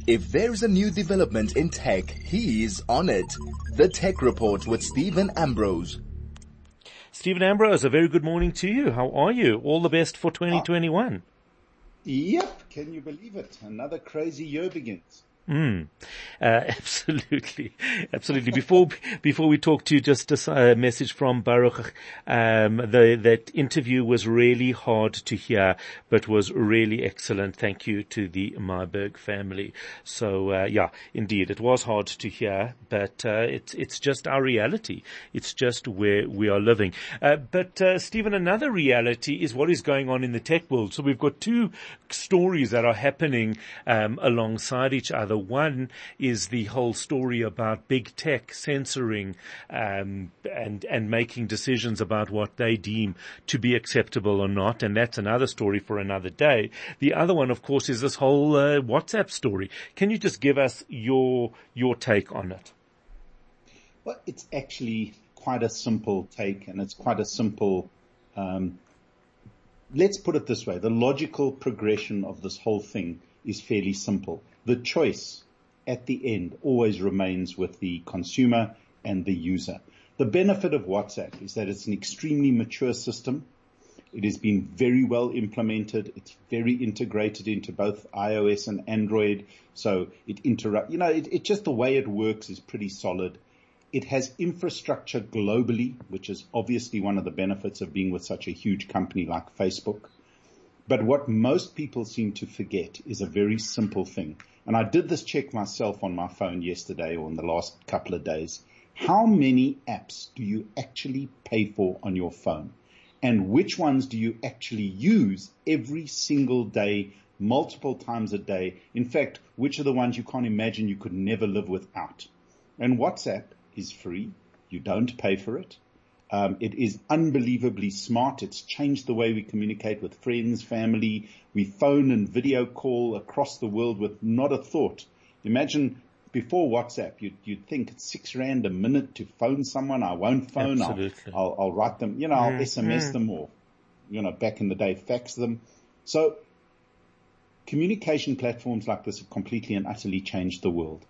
If there's a new development in tech, he's on it. The Tech Report with Stephen Ambrose. Stephen Ambrose, a very good morning to you. How are you? All the best for 2021. Yep, can you believe it? Another crazy year begins. Absolutely. Before we talk to you, just a message from Baruch. That interview was really hard to hear, but was really excellent. Thank you to the Myberg family. So, indeed, it was hard to hear, but, it's just our reality. It's just where we are living. But Stephen, another reality is what is going on in the tech world. So we've got two stories that are happening, alongside each other. One is the whole story about big tech censoring and making decisions about what they deem to be acceptable or not, and that's another story for another day. The other one, of course, is this whole WhatsApp story. Can you just give us your take on it? Well, it's actually quite a simple take, and it's quite a simple. Let's put it this way: the logical progression of this whole thing is fairly simple. The choice at the end always remains with the consumer and the user. The benefit of WhatsApp is that it's an extremely mature system. It has been very well implemented. It's very integrated into both iOS and Android. So it just the way it works is pretty solid. It has infrastructure globally, which is obviously one of the benefits of being with such a huge company like Facebook. But what most people seem to forget is a very simple thing. And I did this check myself on my phone yesterday or in the last couple of days. How many apps do you actually pay for on your phone? And which ones do you actually use every single day, multiple times a day? In fact, which are the ones you can't imagine you could never live without? And WhatsApp is free. You don't pay for it. It is unbelievably smart. It's changed the way we communicate with friends, family. We phone and video call across the world with not a thought. Imagine before WhatsApp, you'd think it's R6 a minute to phone someone. I won't phone. I'll write them, I'll SMS them or, back in the day, fax them. So communication platforms like this have completely and utterly changed the world.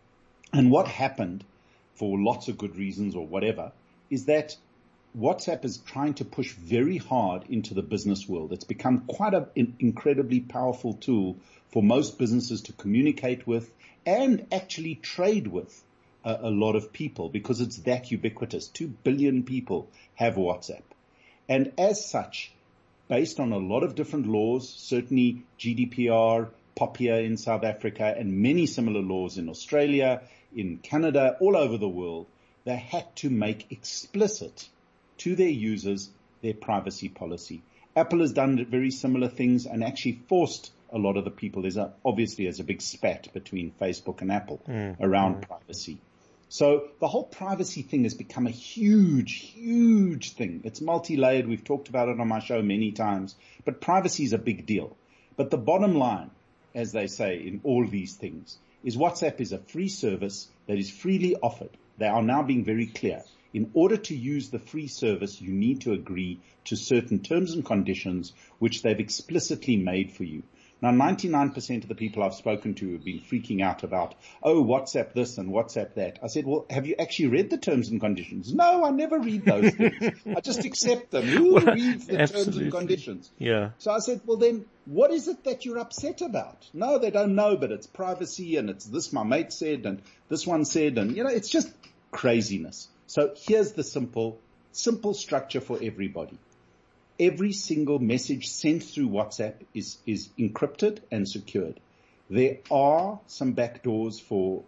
And what happened, for lots of good reasons or whatever, is that WhatsApp is trying to push very hard into the business world. It's become quite an incredibly powerful tool for most businesses to communicate with and actually trade with a lot of people because it's that ubiquitous. 2 billion people have WhatsApp. And as such, based on a lot of different laws, certainly GDPR, POPIA in South Africa, and many similar laws in Australia, in Canada, all over the world, they had to make explicit to their users their privacy policy. Apple has done very similar things and actually forced a lot of the people. There's obviously a big spat between Facebook and Apple around privacy. So the whole privacy thing has become a huge, huge thing. It's multi-layered. We've talked about it on my show many times, but privacy is a big deal. But the bottom line, as they say in all these things, is WhatsApp is a free service that is freely offered. They are now being very clear. In order to use the free service, you need to agree to certain terms and conditions which they've explicitly made for you. Now, 99% of the people I've spoken to have been freaking out about, WhatsApp this and WhatsApp that. I said, well, have you actually read the terms and conditions? No, I never read those things. I just accept them. Who reads the terms and conditions? Yeah. So I said, well, then what is it that you're upset about? No, they don't know, but it's privacy and it's this my mate said and this one said and, it's just craziness. So here's the simple structure for everybody. Every single message sent through WhatsApp is encrypted and secured. There are some backdoors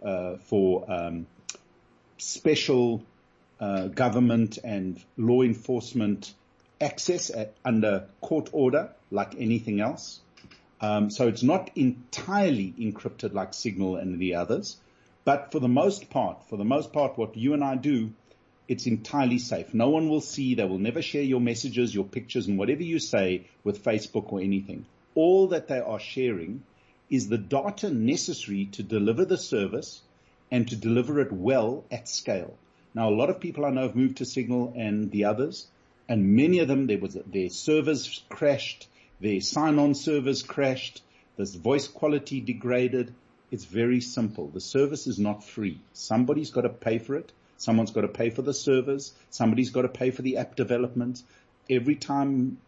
for special government and law enforcement access under court order, like anything else. So it's not entirely encrypted like Signal and the others, but for the most part, what you and I do, it's entirely safe. No one will see. They will never share your messages, your pictures, and whatever you say with Facebook or anything. All that they are sharing is the data necessary to deliver the service and to deliver it well at scale. Now, a lot of people I know have moved to Signal and the others, and many of them, their servers crashed, their sign-on servers crashed, this voice quality degraded. It's very simple. The service is not free. Somebody's got to pay for it. Someone's got to pay for the servers. Somebody's got to pay for the app development. Every time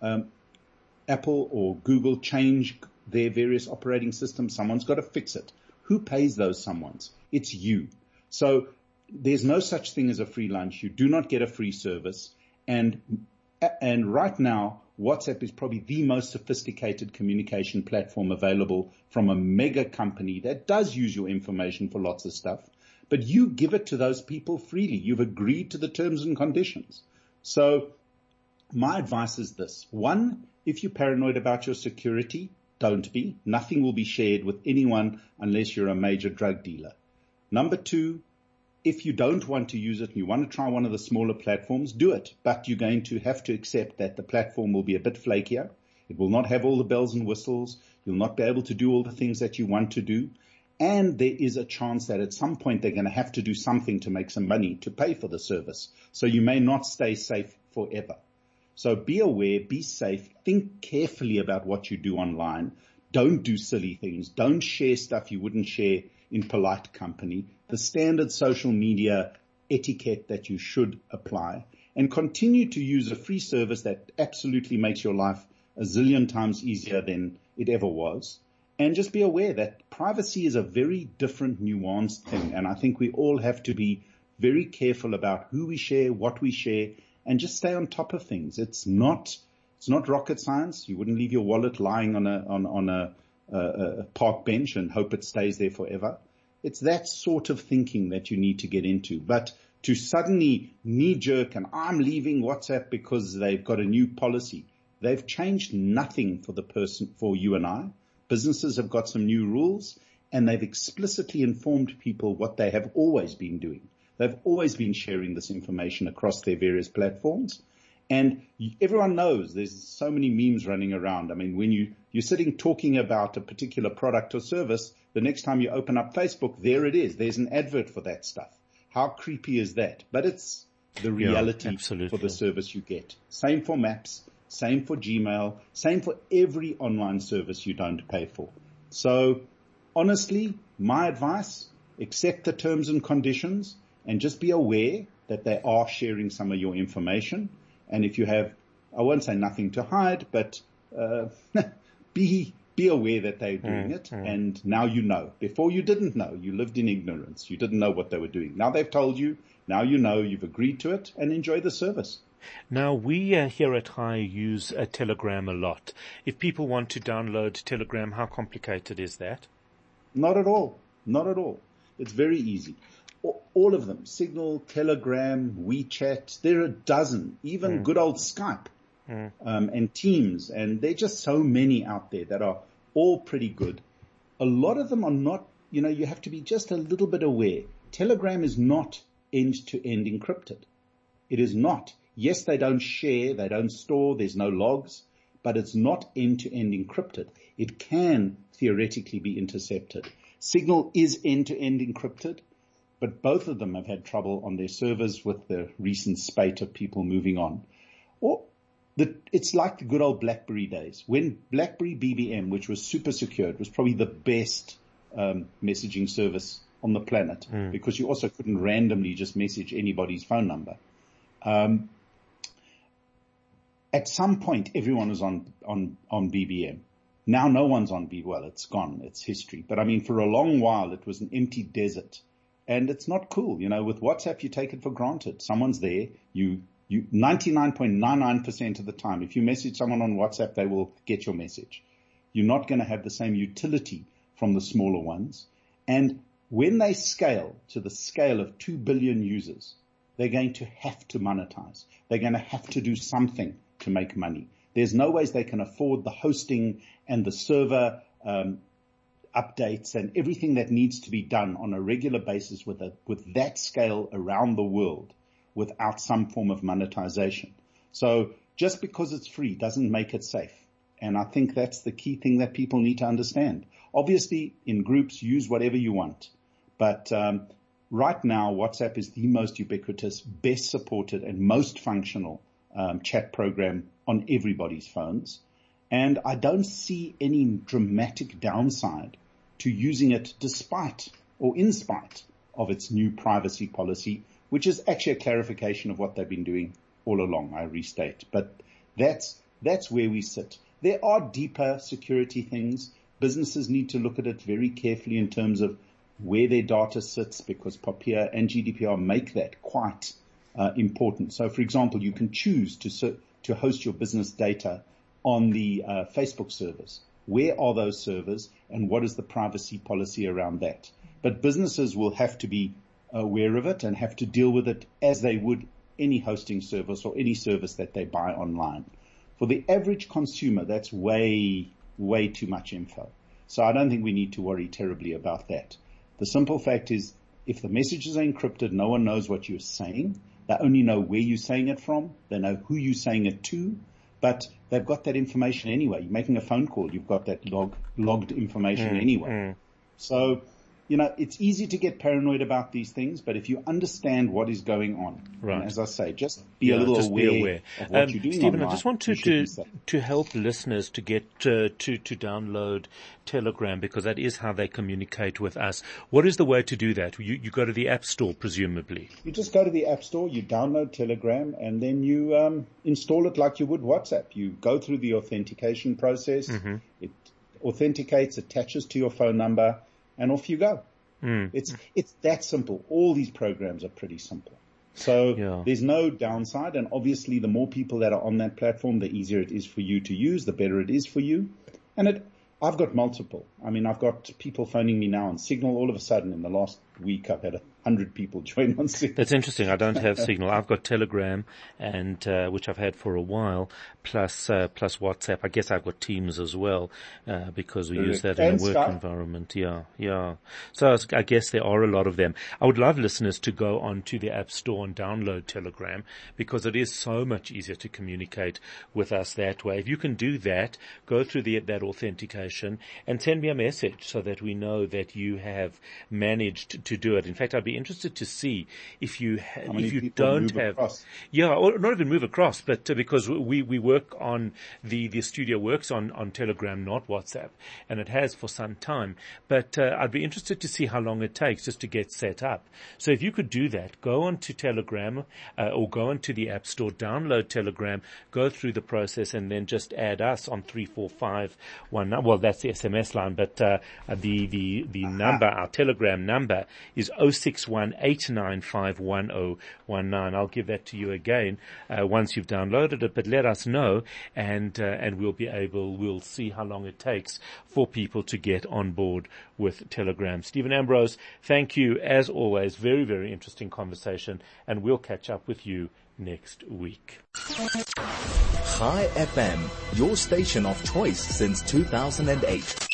Apple or Google change their various operating systems, someone's got to fix it. Who pays those someones? It's you. So there's no such thing as a free lunch. You do not get a free service. And right now, WhatsApp is probably the most sophisticated communication platform available from a mega company that does use your information for lots of stuff. But you give it to those people freely. You've agreed to the terms and conditions. So my advice is this. One, if you're paranoid about your security, don't be. Nothing will be shared with anyone unless you're a major drug dealer. Number two, if you don't want to use it and you want to try one of the smaller platforms, do it. But you're going to have to accept that the platform will be a bit flakier. It will not have all the bells and whistles. You'll not be able to do all the things that you want to do. And there is a chance that at some point they're going to have to do something to make some money to pay for the service. So you may not stay safe forever. So be aware, be safe, think carefully about what you do online. Don't do silly things. Don't share stuff you wouldn't share in polite company. The standard social media etiquette that you should apply, and continue to use a free service that absolutely makes your life a zillion times easier than it ever was. And just be aware that privacy is a very different, nuanced thing. And I think we all have to be very careful about who we share, what we share, and just stay on top of things. It's not rocket science. You wouldn't leave your wallet lying on a park bench and hope it stays there forever. It's that sort of thinking that you need to get into. But to suddenly knee-jerk and I'm leaving WhatsApp because they've got a new policy. They've changed nothing for you and I. Businesses have got some new rules, and they've explicitly informed people what they have always been doing. They've always been sharing this information across their various platforms. And everyone knows there's so many memes running around. I mean, when you're sitting talking about a particular product or service, the next time you open up Facebook, there it is. There's an advert for that stuff. How creepy is that? But it's the reality for the service you get. Same for Maps, same for Gmail, same for every online service you don't pay for. So honestly, my advice, accept the terms and conditions and just be aware that they are sharing some of your information. And if you have, I won't say nothing to hide, but be aware that they're doing it. And now you know. Before you didn't know. You lived in ignorance. You didn't know what they were doing. Now they've told you. Now you know. You've agreed to it, and enjoy the service. Now, we here at High use Telegram a lot. If people want to download Telegram, how complicated is that? Not at all. Not at all. It's very easy. All of them. Signal, Telegram, WeChat. There are a dozen. Even good old Skype and Teams. And there are just so many out there that are all pretty good. A lot of them are not, you have to be just a little bit aware. Telegram is not end-to-end encrypted. It is not. Yes, they don't share, they don't store, there's no logs, but it's not end-to-end encrypted. It can theoretically be intercepted. Signal is end-to-end encrypted, but both of them have had trouble on their servers with the recent spate of people moving on. It's like the good old BlackBerry days. When BlackBerry BBM, which was super secured, was probably the best messaging service on the planet because you also couldn't randomly just message anybody's phone number. At some point, everyone was on BBM. Now no one's on BBM. Well, it's gone. It's history. But I mean, for a long while, it was an empty desert. And it's not cool. With WhatsApp, you take it for granted. Someone's there. You 99.99% of the time, if you message someone on WhatsApp, they will get your message. You're not going to have the same utility from the smaller ones. And when they scale to the scale of 2 billion users, they're going to have to monetize. They're going to have to do something to make money. There's no ways they can afford the hosting and the server updates and everything that needs to be done on a regular basis with that scale around the world without some form of monetization. So just because it's free doesn't make it safe. And I think that's the key thing that people need to understand. Obviously, in groups, use whatever you want. But right now, WhatsApp is the most ubiquitous, best supported, and most functional chat program on everybody's phones. And I don't see any dramatic downside to using it despite or in spite of its new privacy policy, which is actually a clarification of what they've been doing all along, I restate. But that's where we sit. There are deeper security things. Businesses need to look at it very carefully in terms of where their data sits, because POPIA and GDPR make that quite important. So, for example, you can choose to host your business data on the Facebook servers. Where are those servers, and what is the privacy policy around that? But businesses will have to be aware of it and have to deal with it as they would any hosting service or any service that they buy online. For the average consumer, that's way too much info. So I don't think we need to worry terribly about that. The simple fact is, if the messages are encrypted, no one knows what you're saying. They only know where you're saying it from. They know who you're saying it to, but they've got that information anyway. You're making a phone call. You've got that logged information anyway. So, it's easy to get paranoid about these things, but if you understand what is going on, and as I say, just be a little aware of what you're doing. Stephen, online. I just want to help listeners to get to download Telegram, because that is how they communicate with us. What is the way to do that? You go to the App Store, presumably. You just go to the App Store, you download Telegram, and then you install it like you would WhatsApp. You go through the authentication process. Mm-hmm. It authenticates, attaches to your phone number, and off you go. It's that simple. All these programs are pretty simple. So there's no downside, and obviously the more people that are on that platform, the easier it is for you to use, the better it is for you. And I've got multiple. I mean, I've got people phoning me now on Signal. All of a sudden, in the last week, I've had 100 people join on Signal. That's interesting. I don't have Signal. I've got Telegram, and which I've had for a while, plus WhatsApp. I guess I've got Teams as well, because we use that in a work environment. Yeah. So I guess there are a lot of them. I would love listeners to go onto the App Store and download Telegram, because it is so much easier to communicate with us that way. If you can do that, go through that authentication and send me a message so that we know that you have managed to do it. In fact, I'd be interested to see if you don't have, or not even move across, but because we work on the studio works on Telegram, not WhatsApp, and it has for some time. But I'd be interested to see how long it takes just to get set up. So if you could do that, go onto Telegram or go onto the App Store, download Telegram, go through the process, and then just add us on 3451. Well, that's the SMS line, but the number, our Telegram number, is 061-895-1019. I'll give that to you again once you've downloaded it, but let us know, and we'll see how long it takes for people to get on board with Telegram. Stephen Ambrose, thank you as always. Very, very interesting conversation, and we'll catch up with you next week. Chai FM, your station of choice since 2008.